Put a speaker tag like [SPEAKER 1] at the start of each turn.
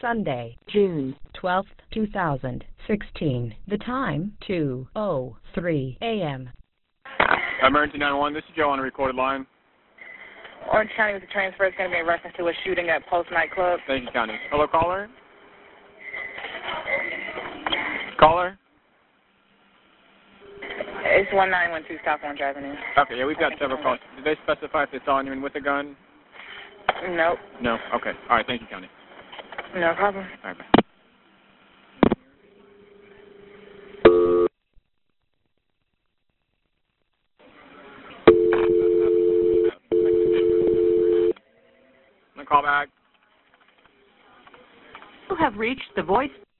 [SPEAKER 1] Sunday, June 12th, 2016. The time, 2:03 a.m.
[SPEAKER 2] Emergency 911, this is Joe on a recorded line.
[SPEAKER 3] Orange County with the transfer is going to be in reference to a shooting at Post Nightclub.
[SPEAKER 2] Thank you, County. Hello, caller? Caller?
[SPEAKER 3] It's 1912 South Orange Avenue.
[SPEAKER 2] Okay, yeah, we've got several calls. Did they specify if they saw anyone with a gun?
[SPEAKER 3] Nope.
[SPEAKER 2] No? Okay. All right, thank you, County.
[SPEAKER 3] No problem.
[SPEAKER 2] All right, bye. Call back.
[SPEAKER 1] You have reached the voice